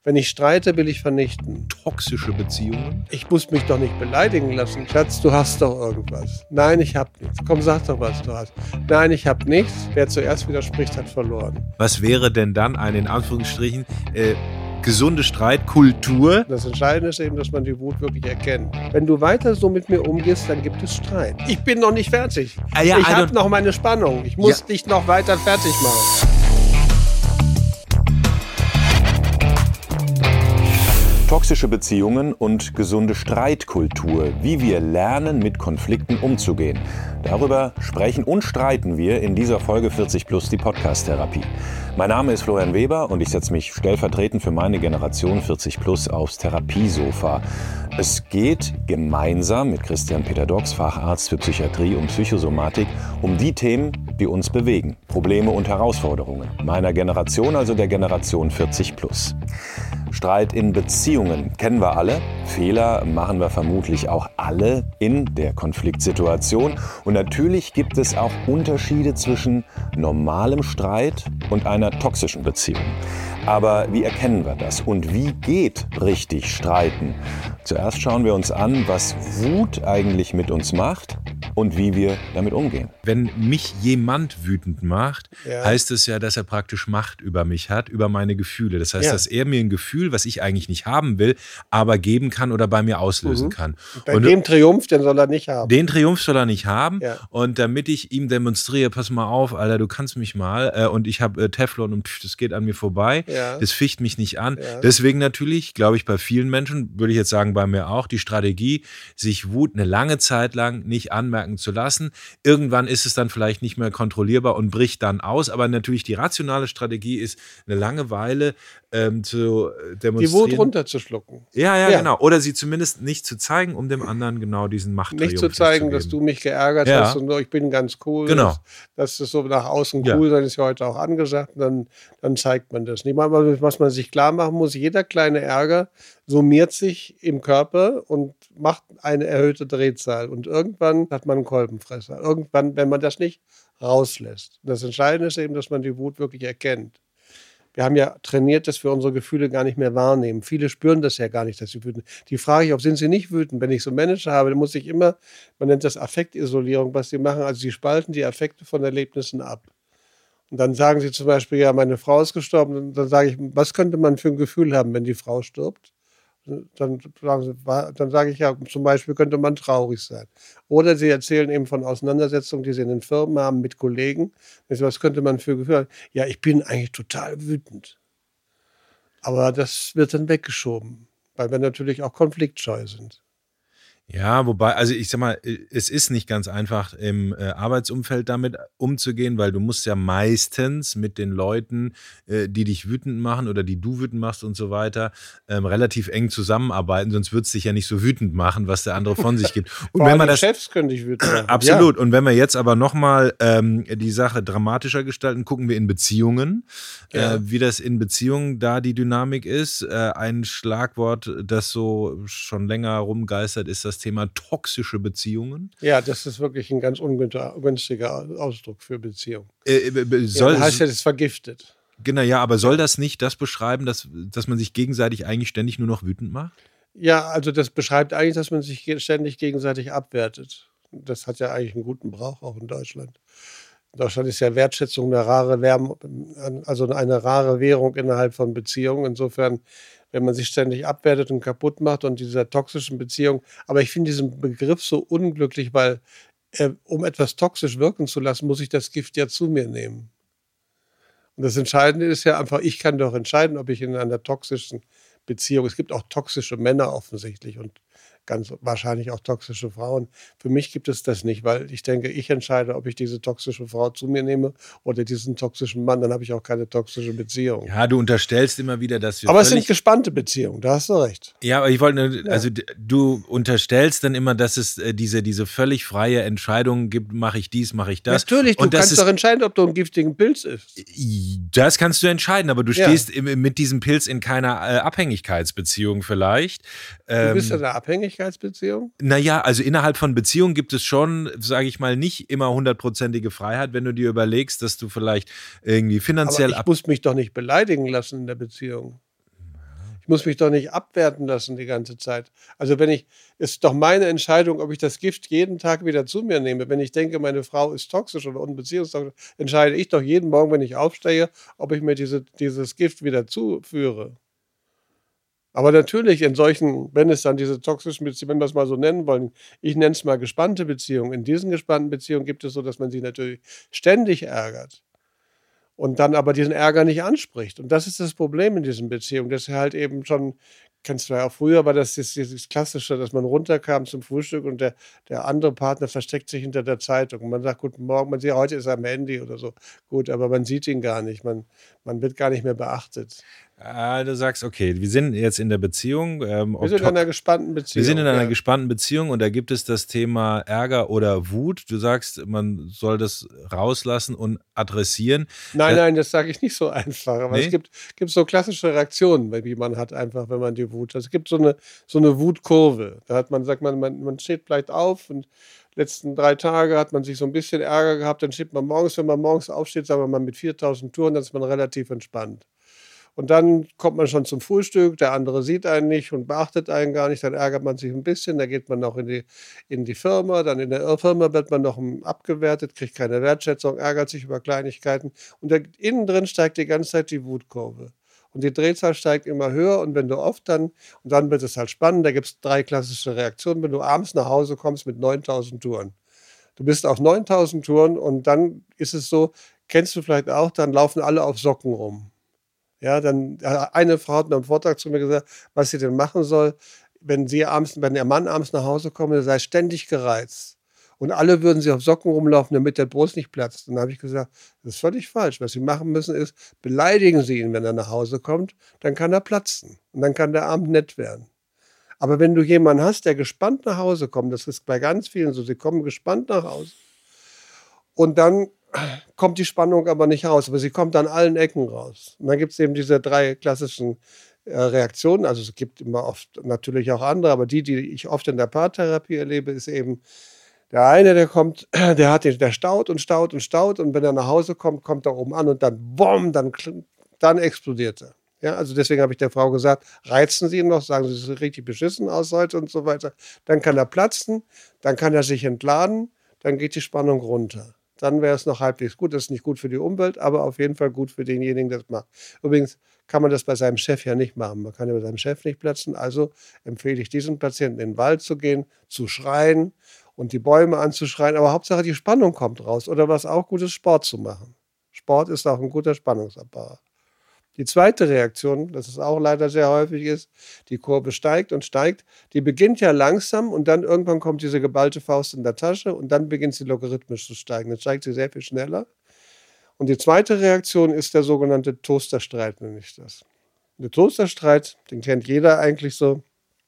Wenn ich streite, will ich vernichten. Toxische Beziehungen? Ich muss mich doch nicht beleidigen lassen. Schatz, du hast doch irgendwas. Nein, ich hab nichts. Komm, sag doch, was du hast. Nein, ich hab nichts. Wer zuerst widerspricht, hat verloren. Was wäre denn dann eine, in Anführungsstrichen, gesunde Streitkultur? Das Entscheidende ist eben, dass man die Wut wirklich erkennt. Wenn du weiter so mit mir umgehst, dann gibt es Streit. Ich bin noch nicht fertig. Ich habe noch meine Spannung. Ich muss dich noch weiter fertig machen. Toxische Beziehungen und gesunde Streitkultur, wie wir lernen, mit Konflikten umzugehen. Darüber sprechen und streiten wir in dieser Folge 40 Plus, die Podcast-Therapie. Mein Name ist Florian Weber und ich setze mich stellvertretend für meine Generation 40 Plus aufs Therapiesofa. Es geht gemeinsam mit Christian Peter Dox, Facharzt für Psychiatrie und Psychosomatik, um die Themen, die uns bewegen. Probleme und Herausforderungen meiner Generation, also der Generation 40 Plus. Streit in Beziehungen kennen wir alle. Fehler machen wir vermutlich auch alle in der Konfliktsituation. Und natürlich gibt es auch Unterschiede zwischen normalem Streit und einer toxischen Beziehung. Aber wie erkennen wir das? Und wie geht richtig Streiten? Zuerst schauen wir uns an, was Wut eigentlich mit uns macht und wie wir damit umgehen. Wenn mich jemand wütend macht, heißt es ja, dass er praktisch Macht über mich hat, über meine Gefühle. Das heißt, dass er mir ein Gefühl, was ich eigentlich nicht haben will, aber geben kann oder bei mir auslösen kann. Und den Triumph, den soll er nicht haben. Den Triumph soll er nicht haben. Ja. Und damit ich ihm demonstriere, pass mal auf, Alter, du kannst mich mal und ich habe Teflon und das geht an mir vorbei. Ja. Das ficht mich nicht an. Ja. Deswegen natürlich, glaube ich, bei vielen Menschen, würde ich jetzt sagen, bei mir auch, die Strategie, sich Wut eine lange Zeit lang nicht anmerken zu lassen. Irgendwann ist es dann vielleicht nicht mehr kontrollierbar und bricht dann aus. Aber natürlich die rationale Strategie ist, eine Langeweile zu demonstrieren. Die Wut runterzuschlucken. Ja, genau. Oder sie zumindest nicht zu zeigen, um dem anderen genau diesen Machttriumph nicht zu zeigen, dass du mich geärgert hast und ich bin ganz cool. Genau. Das ist so nach außen cool, das ist ja heute auch angesagt. Und dann zeigt man das. Was man sich klar machen muss, jeder kleine Ärger summiert sich im Körper und macht eine erhöhte Drehzahl. Und irgendwann hat man einen Kolbenfresser. Irgendwann, wenn man das nicht rauslässt. Das Entscheidende ist eben, dass man die Wut wirklich erkennt. Wir haben ja trainiert, dass wir unsere Gefühle gar nicht mehr wahrnehmen. Viele spüren das ja gar nicht, dass sie wütend sind. Die frage ich auch, sind sie nicht wütend? Wenn ich so Manager habe, dann muss ich immer, man nennt das Affektisolierung, was sie machen. Also sie spalten die Affekte von Erlebnissen ab. Und dann sagen sie zum Beispiel, ja, meine Frau ist gestorben. Und dann sage ich, was könnte man für ein Gefühl haben, wenn die Frau stirbt? Dann sage ich ja, zum Beispiel könnte man traurig sein. Oder sie erzählen eben von Auseinandersetzungen, die sie in den Firmen haben mit Kollegen. Was könnte man für Gefühle haben? Ja, ich bin eigentlich total wütend. Aber das wird dann weggeschoben, weil wir natürlich auch konfliktscheu sind. Ja, wobei, also ich sag mal, es ist nicht ganz einfach im Arbeitsumfeld damit umzugehen, weil du musst ja meistens mit den Leuten, die dich wütend machen oder die du wütend machst und so weiter, relativ eng zusammenarbeiten, sonst wird es dich ja nicht so wütend machen, was der andere von sich gibt. Und wenn man das Chefs können dich wütend machen. Absolut. Ja. Und wenn wir jetzt aber nochmal die Sache dramatischer gestalten, gucken wir in Beziehungen, wie das in Beziehungen da die Dynamik ist. Ein Schlagwort, das so schon länger rumgeistert, ist das Thema toxische Beziehungen. Ja, das ist wirklich ein ganz ungünstiger Ausdruck für Beziehung. Das heißt ja, das ist vergiftet. Genau, ja, aber soll das nicht das beschreiben, dass man sich gegenseitig eigentlich ständig nur noch wütend macht? Ja, also das beschreibt eigentlich, dass man sich ständig gegenseitig abwertet. Das hat ja eigentlich einen guten Brauch auch in Deutschland. In Deutschland ist ja Wertschätzung eine rare Währung innerhalb von Beziehungen. Insofern, wenn man sich ständig abwertet und kaputt macht und dieser toxischen Beziehung. Aber ich finde diesen Begriff so unglücklich, weil um etwas toxisch wirken zu lassen, muss ich das Gift ja zu mir nehmen. Und das Entscheidende ist ja einfach, ich kann doch entscheiden, ob ich in einer toxischen Beziehung, es gibt auch toxische Männer offensichtlich und ganz wahrscheinlich auch toxische Frauen. Für mich gibt es das nicht, weil ich denke, ich entscheide, ob ich diese toxische Frau zu mir nehme oder diesen toxischen Mann, dann habe ich auch keine toxische Beziehung. Ja, du unterstellst immer wieder, dass wir aber es sind gespannte Beziehungen, da hast du recht. Ja, aber ich wollte, also du unterstellst dann immer, dass es diese völlig freie Entscheidung gibt, mache ich dies, mache ich das. Natürlich, du kannst doch entscheiden, ob du einen giftigen Pilz isst. Das kannst du entscheiden, aber du stehst mit diesem Pilz in keiner Abhängigkeitsbeziehung vielleicht. Du bist in einer Abhängigkeitsbeziehung? Naja, also innerhalb von Beziehungen gibt es schon, sage ich mal, nicht immer 100%ige Freiheit, wenn du dir überlegst, dass du vielleicht irgendwie finanziell... Aber ich muss mich doch nicht beleidigen lassen in der Beziehung. Ich muss mich doch nicht abwerten lassen die ganze Zeit. Also ist doch meine Entscheidung, ob ich das Gift jeden Tag wieder zu mir nehme. Wenn ich denke, meine Frau ist toxisch oder unbeziehungstoxisch, entscheide ich doch jeden Morgen, wenn ich aufstehe, ob ich mir dieses Gift wieder zuführe. Aber natürlich wenn es dann diese toxischen Beziehungen, wenn wir es mal so nennen wollen, ich nenne es mal gespannte Beziehungen. In diesen gespannten Beziehungen gibt es so, dass man sich natürlich ständig ärgert und dann aber diesen Ärger nicht anspricht. Und das ist das Problem in diesen Beziehungen, dass er halt eben schon, kennst du ja auch früher, war das dieses Klassische, dass man runterkam zum Frühstück und der andere Partner versteckt sich hinter der Zeitung. Und man sagt, guten Morgen, man sieht, heute ist er am Handy oder so. Gut, aber man sieht ihn gar nicht, man wird gar nicht mehr beachtet. Du sagst, okay, wir sind jetzt in der Beziehung. Wir sind in einer gespannten Beziehung. Wir sind in einer gespannten Beziehung und da gibt es das Thema Ärger oder Wut. Du sagst, man soll das rauslassen und adressieren. Nein, das sage ich nicht so einfach. Aber es gibt so klassische Reaktionen, wie man hat einfach, wenn man die Wut hat. Es gibt so eine Wutkurve. Da sagt man steht vielleicht auf und letzten 3 Tage hat man sich so ein bisschen Ärger gehabt. Dann steht man morgens, wenn man morgens aufsteht, sagen wir mal mit 4000 Touren, dann ist man relativ entspannt. Und dann kommt man schon zum Frühstück, der andere sieht einen nicht und beachtet einen gar nicht, dann ärgert man sich ein bisschen, dann geht man noch in die Firma, dann in der Firma wird man noch abgewertet, kriegt keine Wertschätzung, ärgert sich über Kleinigkeiten und innen drin steigt die ganze Zeit die Wutkurve. Und die Drehzahl steigt immer höher und wenn du und dann wird es halt spannend, da gibt es 3 klassische Reaktionen, wenn du abends nach Hause kommst mit 9000 Touren. Du bist auf 9000 Touren und dann ist es so, kennst du vielleicht auch, dann laufen alle auf Socken rum. Ja, dann eine Frau hat mir am Vortag zu mir gesagt, was sie denn machen soll, wenn ihr Mann abends nach Hause kommt, der sei ständig gereizt. Und alle würden sie auf Socken rumlaufen, damit der Brust nicht platzt. Und dann habe ich gesagt, das ist völlig falsch. Was sie machen müssen ist, beleidigen sie ihn, wenn er nach Hause kommt, dann kann er platzen. Und dann kann der Abend nett werden. Aber wenn du jemanden hast, der gespannt nach Hause kommt, das ist bei ganz vielen so, sie kommen gespannt nach Hause. Und dann kommt die Spannung aber nicht raus, aber sie kommt an allen Ecken raus. Und dann gibt es eben diese 3 klassischen Reaktionen, also es gibt immer oft natürlich auch andere, aber die ich oft in der Paartherapie erlebe, ist eben der eine, der staut und staut und staut und wenn er nach Hause kommt, kommt er oben an und dann bumm, dann explodiert er. Ja, also deswegen habe ich der Frau gesagt, reizen Sie ihn noch, sagen Sie, es sieht richtig beschissen aus heute und so weiter. Dann kann er platzen, dann kann er sich entladen, dann geht die Spannung runter. Dann wäre es noch halbwegs gut. Das ist nicht gut für die Umwelt, aber auf jeden Fall gut für denjenigen, der das macht. Übrigens kann man das bei seinem Chef ja nicht machen. Man kann ja bei seinem Chef nicht platzen. Also empfehle ich diesem Patienten, in den Wald zu gehen, zu schreien und die Bäume anzuschreien. Aber Hauptsache, die Spannung kommt raus. Oder was auch gut ist, Sport zu machen. Sport ist auch ein guter Spannungsapparat. Die zweite Reaktion, das ist auch leider sehr häufig ist, die Kurve steigt und steigt. Die beginnt ja langsam und dann irgendwann kommt diese geballte Faust in der Tasche und dann beginnt sie logarithmisch zu steigen. Dann steigt sie sehr viel schneller. Und die zweite Reaktion ist der sogenannte Toasterstreit, nenne ich das. Der Toasterstreit, den kennt jeder eigentlich so.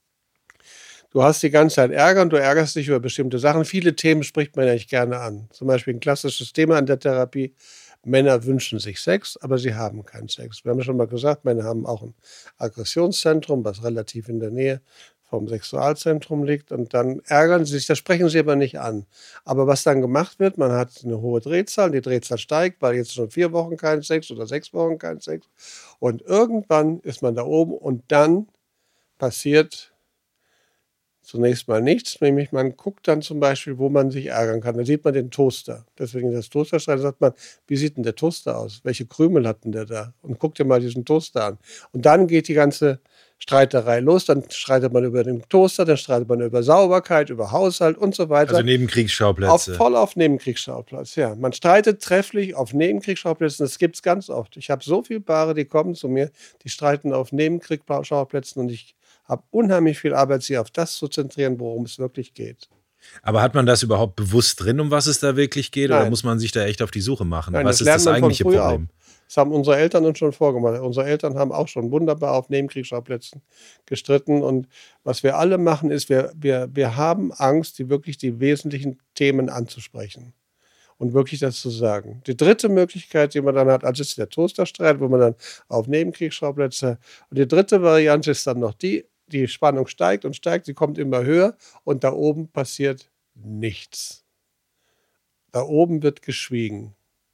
Du hast die ganze Zeit Ärger und du ärgerst dich über bestimmte Sachen. Viele Themen spricht man eigentlich gerne an. Zum Beispiel ein klassisches Thema in der Therapie. Männer wünschen sich Sex, aber sie haben keinen Sex. Wir haben ja schon mal gesagt, Männer haben auch ein Aggressionszentrum, was relativ in der Nähe vom Sexualzentrum liegt. Und dann ärgern sie sich, das sprechen sie aber nicht an. Aber was dann gemacht wird, man hat eine hohe Drehzahl, die Drehzahl steigt, weil jetzt schon 4 Wochen kein Sex oder 6 Wochen kein Sex. Und irgendwann ist man da oben und dann passiert zunächst mal nichts, nämlich man guckt dann zum Beispiel, wo man sich ärgern kann. Da sieht man den Toaster. Deswegen das Toasterstreit, sagt man, wie sieht denn der Toaster aus? Welche Krümel hat denn der da? Und guckt dir mal diesen Toaster an. Und dann geht die ganze Streiterei los. Dann streitet man über den Toaster, dann streitet man über Sauberkeit, über Haushalt und so weiter. Also Nebenkriegsschauplätze. Voll auf Nebenkriegsschauplatz, ja. Man streitet trefflich auf Nebenkriegsschauplätzen. Das gibt es ganz oft. Ich habe so viele Paare, die kommen zu mir, die streiten auf Nebenkriegsschauplätzen und ich habe unheimlich viel Arbeit, sie auf das zu zentrieren, worum es wirklich geht. Aber hat man das überhaupt bewusst drin, um was es da wirklich geht? Nein. Oder muss man sich da echt auf die Suche machen? Nein, was ist das eigentliche Problem? Das haben unsere Eltern uns schon vorgemacht. Unsere Eltern haben auch schon wunderbar auf Nebenkriegsschauplätzen gestritten. Und was wir alle machen, ist, wir haben Angst, die wesentlichen Themen anzusprechen. Und wirklich das zu sagen. Die dritte Möglichkeit, die man dann hat, also ist der Toasterstreit, wo man dann auf Nebenkriegsschauplätze. Und die dritte Variante ist dann noch die Spannung steigt und steigt, sie kommt immer höher und da oben passiert nichts. Da oben wird geschwiegen.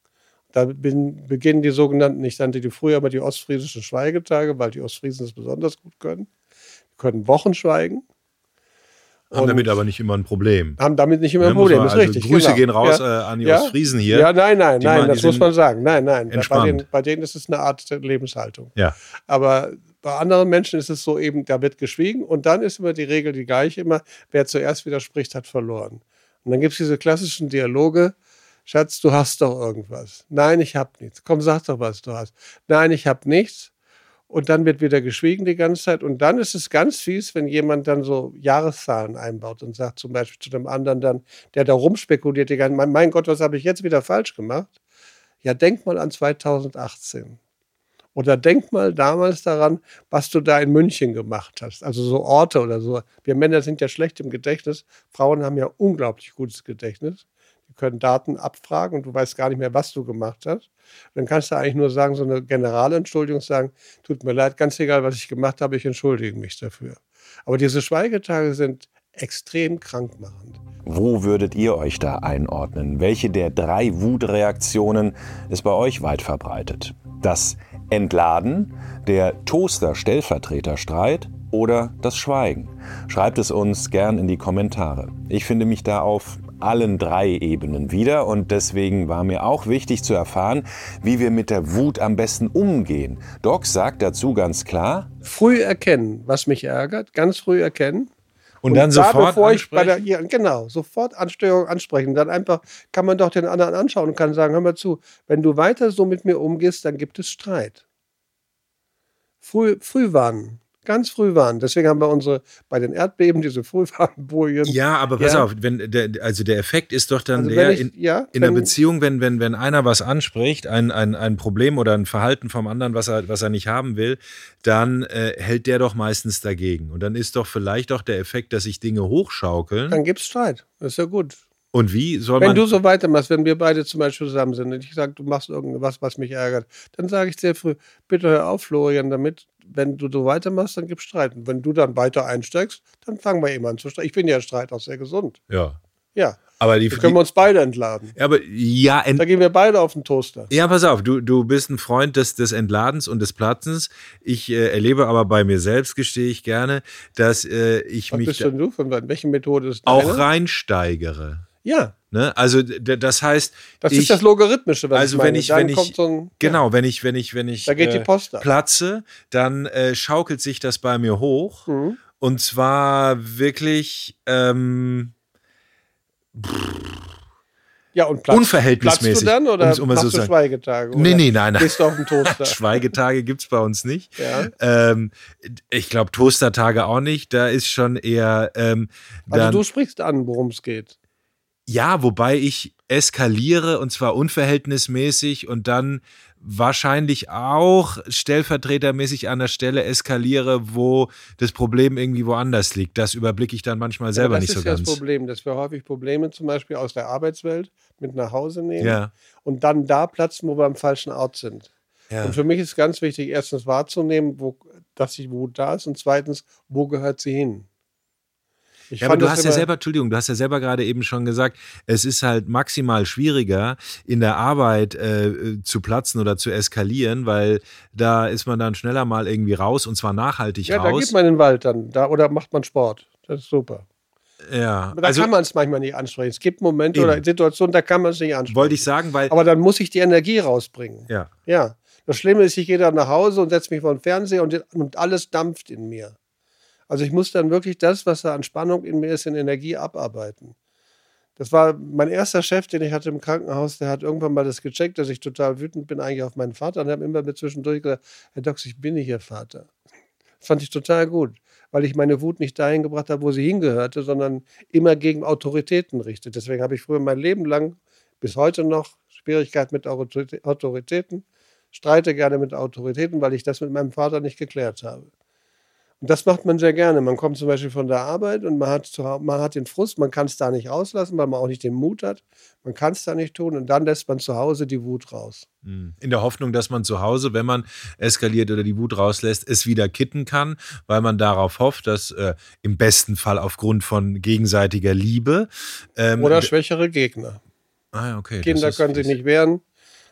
Da beginnen die sogenannten, ich nannte die früher aber die ostfriesischen Schweigetage, weil die Ostfriesen es besonders gut können. Die können Wochen schweigen. Haben damit aber nicht immer ein Problem. Haben damit nicht immer ein Problem, ist richtig. Grüße gehen raus an die Ostfriesen hier. Ja, nein, das muss man sagen. Nein. Entspannt. Bei denen ist es eine Art Lebenshaltung. Ja. Aber bei anderen Menschen ist es so eben, da wird geschwiegen und dann ist immer die Regel die gleiche immer, wer zuerst widerspricht, hat verloren. Und dann gibt es diese klassischen Dialoge, Schatz, du hast doch irgendwas. Nein, ich habe nichts. Komm, sag doch, was du hast. Nein, ich habe nichts. Und dann wird wieder geschwiegen die ganze Zeit. Und dann ist es ganz fies, wenn jemand dann so Jahreszahlen einbaut und sagt zum Beispiel zu dem anderen dann, der da rumspekuliert, mein Gott, was habe ich jetzt wieder falsch gemacht? Ja, denk mal an 2018. Oder denk mal damals daran, was du da in München gemacht hast. Also so Orte oder so. Wir Männer sind ja schlecht im Gedächtnis. Frauen haben ja unglaublich gutes Gedächtnis. Die können Daten abfragen und du weißt gar nicht mehr, was du gemacht hast. Dann kannst du eigentlich nur sagen, so eine Generalentschuldigung sagen, tut mir leid, ganz egal, was ich gemacht habe, ich entschuldige mich dafür. Aber diese Schweigetage sind extrem krankmachend. Wo würdet ihr euch da einordnen? Welche der 3 Wutreaktionen ist bei euch weit verbreitet? Das Entladen, der Toaster-Stellvertreterstreit oder das Schweigen? Schreibt es uns gern in die Kommentare. Ich finde mich da auf allen 3 Ebenen wieder und deswegen war mir auch wichtig zu erfahren, wie wir mit der Wut am besten umgehen. Doc sagt dazu ganz klar: Früh erkennen, was mich ärgert, ganz früh erkennen. Und dann sofort ansprechen? Sofort Anstörung ansprechen. Dann einfach kann man doch den anderen anschauen und kann sagen, hör mal zu, wenn du weiter so mit mir umgehst, dann gibt es Streit. Früh warnen. Ganz früh warnen. Deswegen haben wir bei den Erdbeben diese Frühwarnbojen. Ja, aber pass auf, der Effekt ist doch dann in der Beziehung, wenn einer was anspricht, ein Problem oder ein Verhalten vom anderen, was er nicht haben will, dann hält der doch meistens dagegen. Und dann ist doch vielleicht auch der Effekt, dass sich Dinge hochschaukeln. Dann gibt es Streit. Das ist ja gut. Und wie soll man... Wenn du so weitermachst, wenn wir beide zum Beispiel zusammen sind und ich sage, du machst irgendwas, was mich ärgert, dann sage ich sehr früh, bitte hör auf, Florian, damit, wenn du so weitermachst, dann gibt es Streit. Und wenn du dann weiter einsteigst, dann fangen wir eben an zu streiten. Ich finde ja Streit auch sehr gesund. Ja. Ja. Aber da können wir uns beide entladen. Aber da gehen wir beide auf den Toaster. Ja, pass auf, du bist ein Freund des Entladens und des Platzens. Ich erlebe aber bei mir selbst, gestehe ich gerne, dass ich was mich bist denn du? Von welche Methode ist auch deine? Reinsteigere. Ja. Ne? Also das heißt, das ist das Logarithmische, was also ich meine. wenn ich da geht die Post ab. Platze, dann schaukelt sich das bei mir hoch. Mhm. Und zwar wirklich ja, und unverhältnismäßig. Platzt du dann oder machst du Schweigetage? Oder nein. Gehst du auf den Toaster? Schweigetage gibt es bei uns nicht. Ja. Ich glaube, Toastertage auch nicht. Da ist schon eher... also du sprichst an, worum es geht. Ja, wobei ich eskaliere und zwar unverhältnismäßig und dann wahrscheinlich auch stellvertretermäßig an der Stelle eskaliere, wo das Problem irgendwie woanders liegt. Das überblicke ich dann manchmal selber nicht so ganz. Das ist ja das Problem, dass wir häufig Probleme zum Beispiel aus der Arbeitswelt mit nach Hause nehmen und dann da platzen, wo wir am falschen Ort sind. Ja. Und für mich ist ganz wichtig, erstens wahrzunehmen, dass die Wut da ist und zweitens, wo gehört sie hin? Aber du hast ja selber gerade eben schon gesagt, es ist halt maximal schwieriger, in der Arbeit zu platzen oder zu eskalieren, weil da ist man dann schneller mal irgendwie raus und zwar nachhaltig raus. Ja, da geht man in den Wald dann oder macht man Sport. Das ist super. Ja. Aber da kann man es manchmal nicht ansprechen. Es gibt Momente oder Situationen, da kann man es nicht ansprechen. Wollte ich sagen, weil... Aber dann muss ich die Energie rausbringen. Ja. Ja. Das Schlimme ist, ich gehe dann nach Hause und setze mich vor den Fernseher und alles dampft in mir. Also ich muss dann wirklich das, was da an Spannung in mir ist, in Energie abarbeiten. Das war mein erster Chef, den ich hatte im Krankenhaus, der hat irgendwann mal das gecheckt, dass ich total wütend bin eigentlich auf meinen Vater und habe immer mit zwischendurch gesagt, Herr Dox, ich bin nicht Ihr Vater. Das fand ich total gut, weil ich meine Wut nicht dahin gebracht habe, wo sie hingehörte, sondern immer gegen Autoritäten richtet. Deswegen habe ich früher mein Leben lang, bis heute noch, Schwierigkeiten mit Autoritäten, streite gerne mit Autoritäten, weil ich das mit meinem Vater nicht geklärt habe. Und das macht man sehr gerne. Man kommt zum Beispiel von der Arbeit und man hat den Frust, man kann es da nicht rauslassen, weil man auch nicht den Mut hat. Man kann es da nicht tun und dann lässt man zu Hause die Wut raus. In der Hoffnung, dass man zu Hause, wenn man eskaliert oder die Wut rauslässt, es wieder kitten kann, weil man darauf hofft, dass im besten Fall aufgrund von gegenseitiger Liebe oder schwächere Gegner. Okay. Kinder können sich nicht wehren.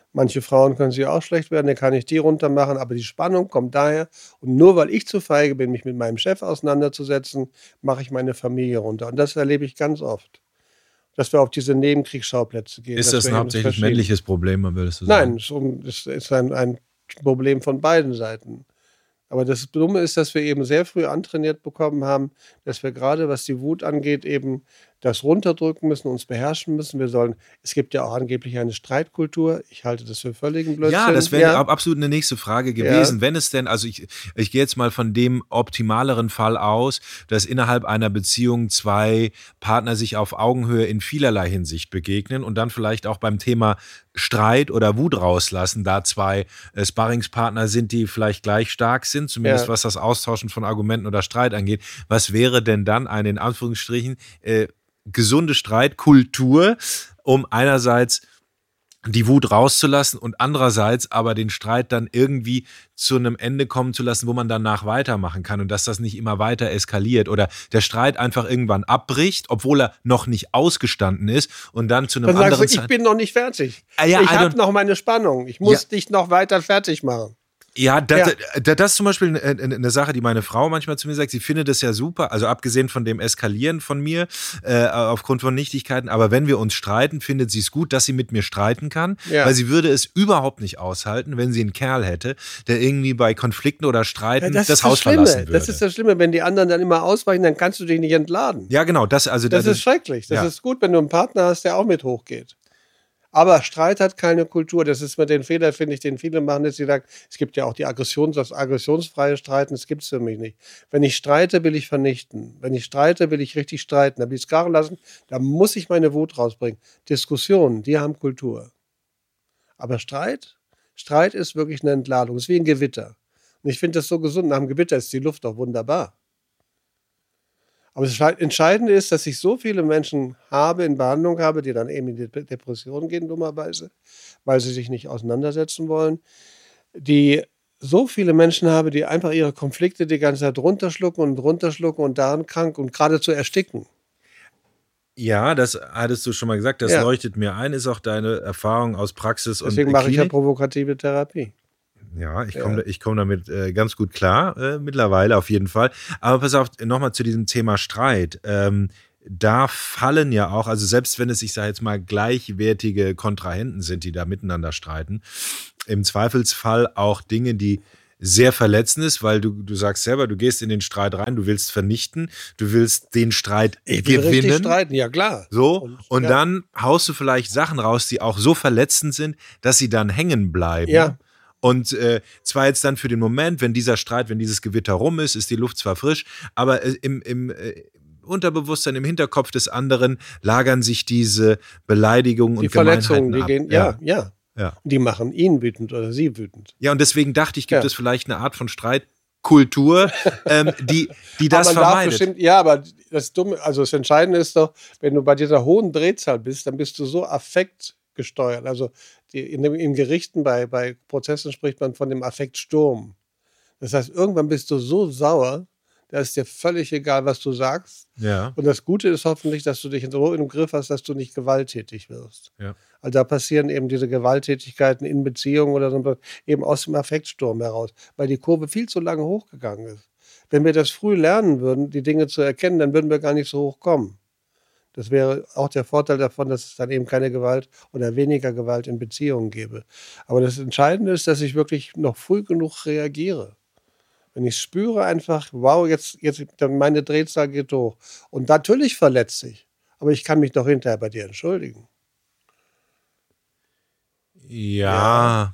Manche Frauen können sich auch schlecht werden, dann kann ich die runter machen, aber die Spannung kommt daher. Und nur weil ich zu feige bin, mich mit meinem Chef auseinanderzusetzen, mache ich meine Familie runter. Und das erlebe ich ganz oft. Dass wir auf diese Nebenkriegsschauplätze gehen. Ist dass das ein wir eben hauptsächlich verschieben. männliches Problem, würdest du sagen? Nein, es ist ein Problem von beiden Seiten. Aber das Dumme ist, dass wir eben sehr früh antrainiert bekommen haben, dass wir gerade, was die Wut angeht, eben das runterdrücken müssen, uns beherrschen müssen. Es gibt ja auch angeblich eine Streitkultur. Ich halte das für völligen Blödsinn. Ja, das wäre absolut eine nächste Frage gewesen. Wenn es denn, also ich gehe jetzt mal von dem optimaleren Fall aus, dass innerhalb einer Beziehung zwei Partner sich auf Augenhöhe in vielerlei Hinsicht begegnen und dann vielleicht auch beim Thema Streit oder Wut rauslassen, da zwei Sparringspartner sind, die vielleicht gleich stark sind, zumindest was das Austauschen von Argumenten oder Streit angeht. Was wäre denn dann eine, in Anführungsstrichen, gesunde Streitkultur, um einerseits die Wut rauszulassen und andererseits aber den Streit dann irgendwie zu einem Ende kommen zu lassen, wo man danach weitermachen kann und dass das nicht immer weiter eskaliert oder der Streit einfach irgendwann abbricht, obwohl er noch nicht ausgestanden ist und dann zu einem dann anderen sagst du, ich bin noch nicht fertig. Ich habe noch meine Spannung. Ich muss dich noch weiter fertig machen. Ja, das ist zum Beispiel eine Sache, die meine Frau manchmal zu mir sagt. Sie findet es ja super, also abgesehen von dem Eskalieren von mir, aufgrund von Nichtigkeiten. Aber wenn wir uns streiten, findet sie es gut, dass sie mit mir streiten kann. Ja. Weil sie würde es überhaupt nicht aushalten, wenn sie einen Kerl hätte, der irgendwie bei Konflikten oder Streiten das Haus verlassen würde. Das ist das Schlimme. Wenn die anderen dann immer ausweichen, dann kannst du dich nicht entladen. Ja, genau. Das ist schrecklich. Das ist gut, wenn du einen Partner hast, der auch mit hochgeht. Aber Streit hat keine Kultur. Das ist mit den Fehler, finde ich, den viele machen, dass sie sagen, es gibt ja auch das aggressionsfreie Streiten, das gibt es für mich nicht. Wenn ich streite, will ich vernichten. Wenn ich streite, will ich richtig streiten. Da will ich es krachen lassen, da muss ich meine Wut rausbringen. Diskussionen, die haben Kultur. Aber Streit ist wirklich eine Entladung. Es ist wie ein Gewitter. Und ich finde das so gesund. Nach dem Gewitter ist die Luft doch wunderbar. Aber das Entscheidende ist, dass ich so viele Menschen in Behandlung habe, die dann eben in die Depression gehen, dummerweise, weil sie sich nicht auseinandersetzen wollen. Die so viele Menschen habe, die einfach ihre Konflikte die ganze Zeit runterschlucken und daran krank und geradezu ersticken. Ja, das hattest du schon mal gesagt, das leuchtet mir ein, ist auch deine Erfahrung aus Praxis und Klinik. Deswegen mache ich ja provokative Therapie. Ja, ich komme damit ganz gut klar, mittlerweile auf jeden Fall. Aber pass auf, nochmal zu diesem Thema Streit. Da fallen ja auch, also selbst wenn es, ich sage jetzt mal, gleichwertige Kontrahenten sind, die da miteinander streiten, im Zweifelsfall auch Dinge, die sehr verletzend ist, weil du sagst selber, du gehst in den Streit rein, du willst vernichten, du willst den Streit gewinnen. Ich will richtig streiten, ja klar. So, und dann haust du vielleicht Sachen raus, die auch so verletzend sind, dass sie dann hängen bleiben. Ja. Und zwar jetzt dann für den Moment, wenn dieses Gewitter rum ist die Luft zwar frisch, aber im Unterbewusstsein, im Hinterkopf des anderen lagern sich diese Beleidigungen und Verletzungen, Gemeinheiten ab. Ja. Die machen ihn wütend oder sie wütend. Ja, und deswegen dachte ich, gibt es vielleicht eine Art von Streitkultur, die das vermeidet. Aber das Dumme, also das Entscheidende ist doch, wenn du bei dieser hohen Drehzahl bist, dann bist du so affektgesteuert. Also in Gerichten, bei Prozessen spricht man von dem Affektsturm. Das heißt, irgendwann bist du so sauer, da ist dir völlig egal, was du sagst. Ja. Und das Gute ist hoffentlich, dass du dich so im Griff hast, dass du nicht gewalttätig wirst. Ja. Also da passieren eben diese Gewalttätigkeiten in Beziehungen oder so, eben aus dem Affektsturm heraus, weil die Kurve viel zu lange hochgegangen ist. Wenn wir das früh lernen würden, die Dinge zu erkennen, dann würden wir gar nicht so hoch kommen. Das wäre auch der Vorteil davon, dass es dann eben keine Gewalt oder weniger Gewalt in Beziehungen gäbe. Aber das Entscheidende ist, dass ich wirklich noch früh genug reagiere. Wenn ich spüre einfach, wow, jetzt meine Drehzahl geht hoch. Und natürlich verletzt sich. Aber ich kann mich doch hinterher bei dir entschuldigen. Ja.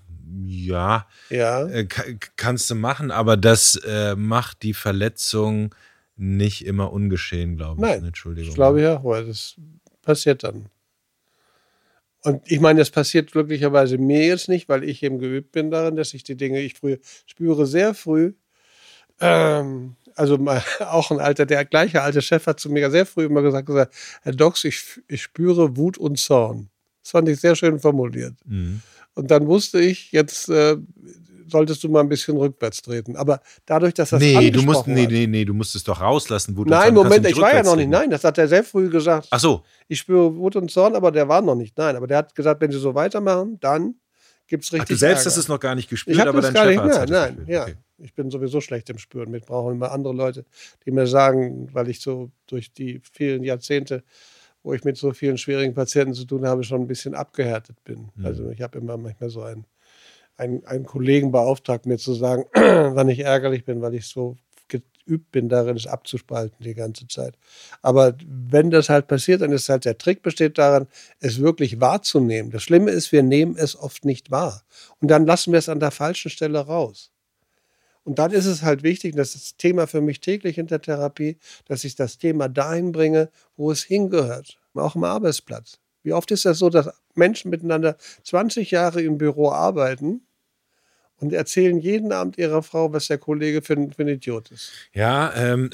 Kannst du machen, aber das macht die Verletzung nicht immer ungeschehen, glaube ich. Nein, Entschuldigung. Das glaube ich auch, weil das passiert dann. Und ich meine, das passiert glücklicherweise mir jetzt nicht, weil ich eben geübt bin darin, dass ich die Dinge, spüre sehr früh, also auch der gleiche alte Chef hat zu mir sehr früh immer gesagt, Herr Dox, ich spüre Wut und Zorn. Das fand ich sehr schön formuliert. Mhm. Und dann wusste ich, jetzt solltest du mal ein bisschen rückwärts treten. Aber dadurch, dass das du musst es doch rauslassen. Wut Nein, Moment, ich war ja noch nicht. Nein, das hat er sehr früh gesagt. Ach so. Ich spüre Wut und Zorn, aber der war noch nicht. Nein, aber der hat gesagt, wenn Sie so weitermachen, dann gibt es richtig du selbst Ärger. hast es noch gar nicht gespürt, Ich habe aber das dein gar nicht Chef hat es nein, gespürt. ja. Okay. Ich bin sowieso schlecht im Spüren. Ich brauche immer andere Leute, die mir sagen, weil ich so durch die vielen Jahrzehnte, wo ich mit so vielen schwierigen Patienten zu tun habe, schon ein bisschen abgehärtet bin. Also ich habe immer manchmal so einen Kollegen beauftragt, mir zu sagen, wann ich ärgerlich bin, weil ich so geübt bin, darin es abzuspalten die ganze Zeit. Aber wenn das halt passiert, dann ist halt der Trick besteht darin, es wirklich wahrzunehmen. Das Schlimme ist, wir nehmen es oft nicht wahr. Und dann lassen wir es an der falschen Stelle raus. Und dann ist es halt wichtig, und das ist das Thema für mich täglich in der Therapie, dass ich das Thema dahin bringe, wo es hingehört. Auch am Arbeitsplatz. Wie oft ist das so, dass Menschen miteinander 20 Jahre im Büro arbeiten und erzählen jeden Abend ihrer Frau, was der Kollege für ein Idiot ist. Ja,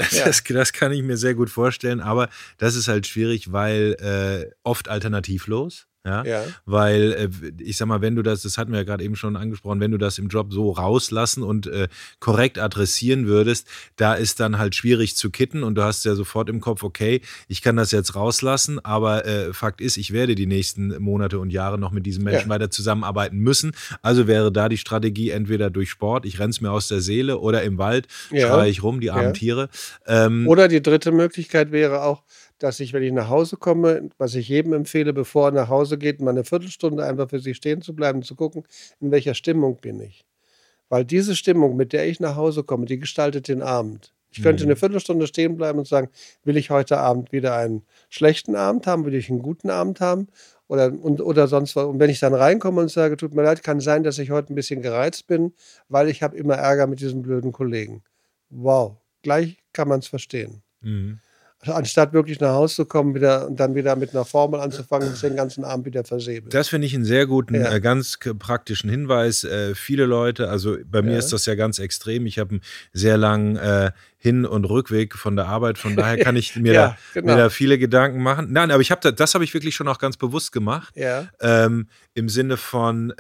das kann ich mir sehr gut vorstellen, aber das ist halt schwierig, weil oft alternativlos. Ja? Weil ich sag mal, wenn du das hatten wir ja gerade eben schon angesprochen, wenn du das im Job so rauslassen und korrekt adressieren würdest, da ist dann halt schwierig zu kitten und du hast ja sofort im Kopf, okay, ich kann das jetzt rauslassen, aber Fakt ist, ich werde die nächsten Monate und Jahre noch mit diesem Menschen weiter zusammenarbeiten müssen. Also wäre da die Strategie entweder durch Sport, ich renn's mir aus der Seele, oder im Wald schreie ich rum, die armen Tiere. Oder die dritte Möglichkeit wäre auch, dass ich, wenn ich nach Hause komme, was ich jedem empfehle, bevor er nach Hause geht, mal eine Viertelstunde einfach für sich stehen zu bleiben und zu gucken, in welcher Stimmung bin ich. Weil diese Stimmung, mit der ich nach Hause komme, die gestaltet den Abend. Ich könnte eine Viertelstunde stehen bleiben und sagen, will ich heute Abend wieder einen schlechten Abend haben, will ich einen guten Abend haben oder sonst was. Und wenn ich dann reinkomme und sage, tut mir leid, kann sein, dass ich heute ein bisschen gereizt bin, weil ich habe immer Ärger mit diesem blöden Kollegen. Wow, gleich kann man es verstehen. Anstatt wirklich nach Hause zu kommen und dann wieder mit einer Formel anzufangen und den ganzen Abend wieder versäbelt. Das finde ich einen sehr guten, ganz praktischen Hinweis. Viele Leute, also bei mir ist das ja ganz extrem. Ich habe einen sehr langen Hin- und Rückweg von der Arbeit. Von daher kann ich mir da viele Gedanken machen. Nein, aber das habe ich wirklich schon auch ganz bewusst gemacht. Im Sinne von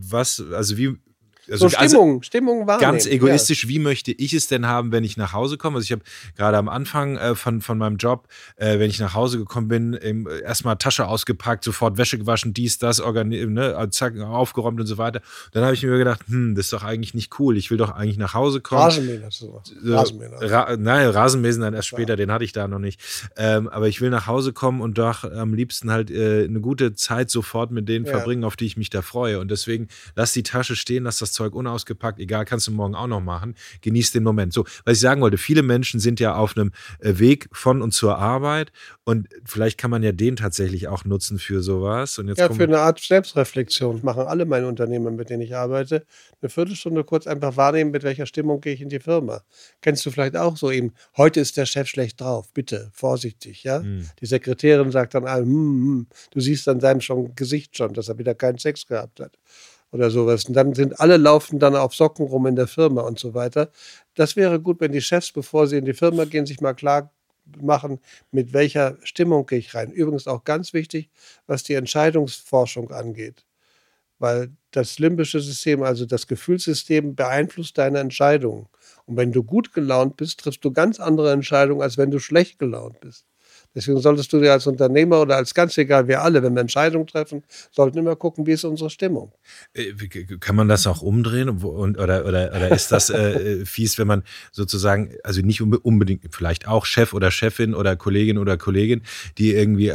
Stimmung wahrnehmen. Ganz egoistisch, wie möchte ich es denn haben, wenn ich nach Hause komme? Also ich habe gerade am Anfang von meinem Job, wenn ich nach Hause gekommen bin, erstmal Tasche ausgepackt, sofort Wäsche gewaschen, dies, das, zack, aufgeräumt und so weiter. Dann habe ich mir gedacht, das ist doch eigentlich nicht cool. Ich will doch eigentlich nach Hause kommen. Rasenmähen hast du gemacht. Rasenmähen dann erst später, den hatte ich da noch nicht. Aber ich will nach Hause kommen und doch am liebsten halt eine gute Zeit sofort mit denen verbringen, auf die ich mich da freue. Und deswegen lass die Tasche stehen, lass das Zeug unausgepackt, egal, kannst du morgen auch noch machen. Genieß den Moment. So, was ich sagen wollte, viele Menschen sind ja auf einem Weg von und zur Arbeit und vielleicht kann man ja den tatsächlich auch nutzen für sowas. Und jetzt für eine Art Selbstreflexion. Das machen alle meine Unternehmer, mit denen ich arbeite. Eine Viertelstunde kurz einfach wahrnehmen, mit welcher Stimmung gehe ich in die Firma. Kennst du vielleicht auch so eben, heute ist der Chef schlecht drauf, bitte, vorsichtig, ja? Die Sekretärin sagt dann allen, du siehst an seinem Gesicht schon, dass er wieder keinen Sex gehabt hat. Oder sowas. Und dann laufen dann auf Socken rum in der Firma und so weiter. Das wäre gut, wenn die Chefs, bevor sie in die Firma gehen, sich mal klar machen, mit welcher Stimmung gehe ich rein. Übrigens auch ganz wichtig, was die Entscheidungsforschung angeht. Weil das limbische System, also das Gefühlssystem, beeinflusst deine Entscheidungen. Und wenn du gut gelaunt bist, triffst du ganz andere Entscheidungen, als wenn du schlecht gelaunt bist. Deswegen solltest du dir als Unternehmer oder als ganz egal, wir alle, wenn wir Entscheidungen treffen, sollten immer gucken, wie ist unsere Stimmung. Kann man das auch umdrehen? Oder ist das fies, wenn man sozusagen, also nicht unbedingt, vielleicht auch Chef oder Chefin oder Kollegin, die irgendwie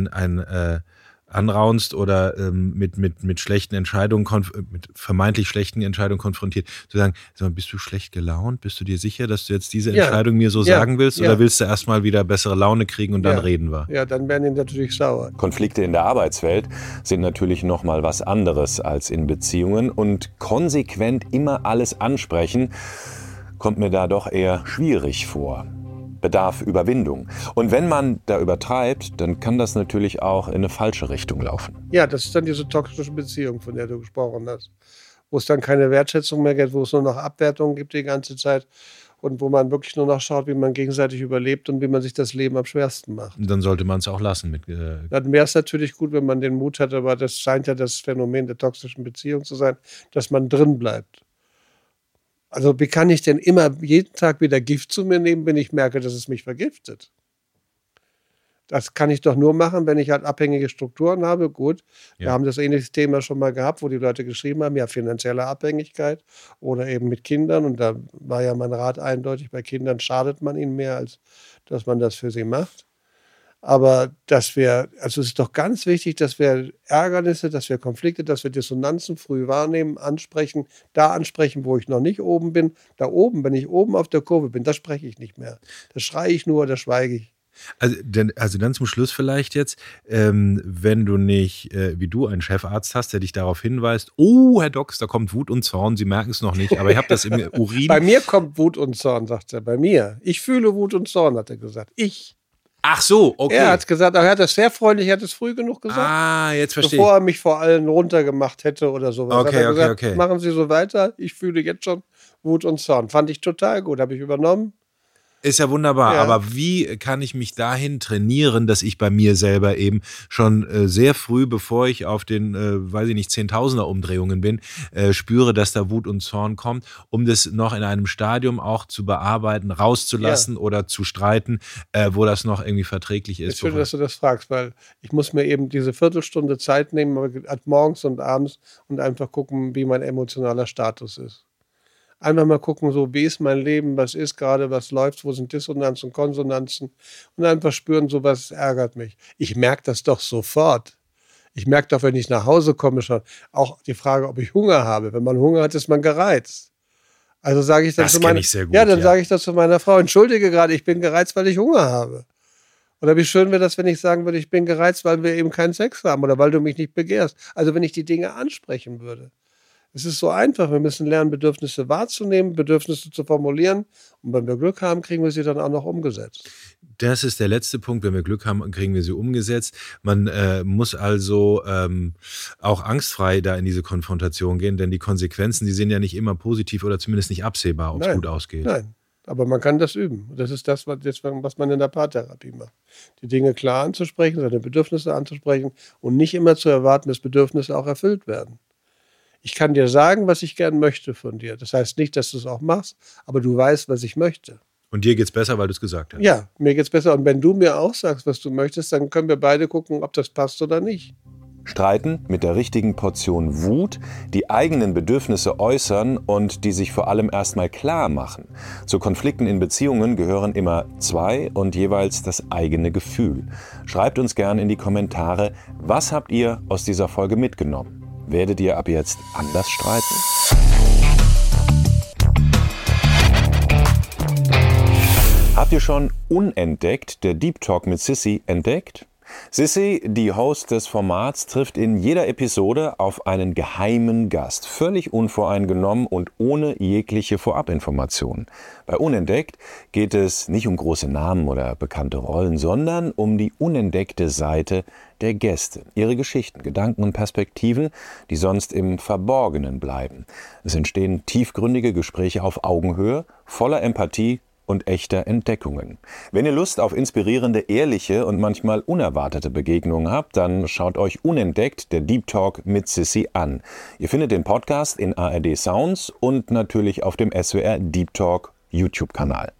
anraunst oder mit schlechten Entscheidungen, mit vermeintlich schlechten Entscheidungen konfrontiert, zu sagen, sag mal, bist du schlecht gelaunt? Bist du dir sicher, dass du jetzt diese Entscheidung mir so sagen willst? Oder willst du erstmal wieder bessere Laune kriegen und dann reden wir? Ja, dann werden die natürlich sauer. Konflikte in der Arbeitswelt sind natürlich nochmal was anderes als in Beziehungen und konsequent immer alles ansprechen, kommt mir da doch eher schwierig vor. Bedarf Überwindung. Und wenn man da übertreibt, dann kann das natürlich auch in eine falsche Richtung laufen. Ja, das ist dann diese toxische Beziehung, von der du gesprochen hast. Wo es dann keine Wertschätzung mehr gibt, wo es nur noch Abwertungen gibt die ganze Zeit und wo man wirklich nur noch schaut, wie man gegenseitig überlebt und wie man sich das Leben am schwersten macht. Und dann sollte man es auch lassen. Dann wäre es natürlich gut, wenn man den Mut hat, aber das scheint ja das Phänomen der toxischen Beziehung zu sein, dass man drin bleibt. Also wie kann ich denn immer jeden Tag wieder Gift zu mir nehmen, wenn ich merke, dass es mich vergiftet? Das kann ich doch nur machen, wenn ich halt abhängige Strukturen habe. Gut, Ja. wir haben das ähnliche Thema schon mal gehabt, wo die Leute geschrieben haben, ja, finanzielle Abhängigkeit oder eben mit Kindern. Und da war ja mein Rat eindeutig, bei Kindern schadet man ihnen mehr, als dass man das für sie macht. Aber es ist doch ganz wichtig, dass wir Ärgernisse, dass wir Konflikte, dass wir Dissonanzen früh wahrnehmen, ansprechen, wo ich noch nicht oben bin. Da oben, wenn ich oben auf der Kurve bin, da spreche ich nicht mehr. Da schreie ich nur, da schweige ich. Also dann zum Schluss vielleicht jetzt, wenn du nicht, wie du, einen Chefarzt hast, der dich darauf hinweist, oh, Herr Dox, da kommt Wut und Zorn, Sie merken es noch nicht, aber ich habe das im Urin. Bei mir kommt Wut und Zorn, sagt er, bei mir. Ich fühle Wut und Zorn, hat er gesagt. Ach so, okay. Er hat gesagt, er hat das sehr freundlich, er hat es früh genug gesagt. Ah, jetzt verstehe bevor er mich vor allen runtergemacht hätte oder sowas. Okay, hat er gesagt, okay. Machen Sie so weiter, ich fühle jetzt schon Wut und Zorn. Fand ich total gut, habe ich übernommen. Ist ja wunderbar, Ja. aber wie kann ich mich dahin trainieren, dass ich bei mir selber eben schon sehr früh, bevor ich auf den, 10.000er Umdrehungen bin, spüre, dass da Wut und Zorn kommt, um das noch in einem Stadium auch zu bearbeiten, rauszulassen oder zu streiten, wo das noch irgendwie verträglich ist. Ist schön, dass du das fragst, weil ich muss mir eben diese Viertelstunde Zeit nehmen, morgens und abends und einfach gucken, wie mein emotionaler Status ist. Einfach mal gucken, so wie ist mein Leben, was ist gerade, was läuft, wo sind Dissonanzen, Konsonanzen und einfach spüren, so was ärgert mich. Ich merke das doch sofort. Ich merke doch, wenn ich nach Hause komme schon, auch die Frage, ob ich Hunger habe. Wenn man Hunger hat, ist man gereizt. Also sage ich dann Das zu kenn meiner, ich sehr gut, dann ja. sage ich das zu meiner Frau, entschuldige gerade, ich bin gereizt, weil ich Hunger habe. Oder wie schön wäre das, wenn ich sagen würde, ich bin gereizt, weil wir eben keinen Sex haben oder weil du mich nicht begehrst. Also wenn ich die Dinge ansprechen würde. Es ist so einfach, wir müssen lernen, Bedürfnisse wahrzunehmen, Bedürfnisse zu formulieren und wenn wir Glück haben, kriegen wir sie dann auch noch umgesetzt. Das ist der letzte Punkt. Wenn wir Glück haben, kriegen wir sie umgesetzt. Man muss also auch angstfrei da in diese Konfrontation gehen, denn die Konsequenzen, die sind ja nicht immer positiv oder zumindest nicht absehbar, ob es gut ausgeht. Nein, aber man kann das üben. Das ist das, was man in der Paartherapie macht. Die Dinge klar anzusprechen, seine Bedürfnisse anzusprechen und nicht immer zu erwarten, dass Bedürfnisse auch erfüllt werden. Ich kann dir sagen, was ich gern möchte von dir. Das heißt nicht, dass du es auch machst, aber du weißt, was ich möchte. Und dir geht's besser, weil du es gesagt hast. Ja, mir geht's besser. Und wenn du mir auch sagst, was du möchtest, dann können wir beide gucken, ob das passt oder nicht. Streiten mit der richtigen Portion Wut, die eigenen Bedürfnisse äußern und die sich vor allem erstmal klar machen. Zu Konflikten in Beziehungen gehören immer zwei und jeweils das eigene Gefühl. Schreibt uns gerne in die Kommentare, was habt ihr aus dieser Folge mitgenommen? Werdet ihr ab jetzt anders streiten? Habt ihr schon Unentdeckt, der Deep Talk mit Sissi, entdeckt? Sissi, die Host des Formats, trifft in jeder Episode auf einen geheimen Gast, völlig unvoreingenommen und ohne jegliche Vorabinformationen. Bei Unentdeckt geht es nicht um große Namen oder bekannte Rollen, sondern um die unentdeckte Seite der Gäste, ihre Geschichten, Gedanken und Perspektiven, die sonst im Verborgenen bleiben. Es entstehen tiefgründige Gespräche auf Augenhöhe, voller Empathie und echter Entdeckungen. Wenn ihr Lust auf inspirierende, ehrliche und manchmal unerwartete Begegnungen habt, dann schaut euch Unentdeckt, der Deep Talk mit Sissi an. Ihr findet den Podcast in ARD Sounds und natürlich auf dem SWR Deep Talk YouTube-Kanal.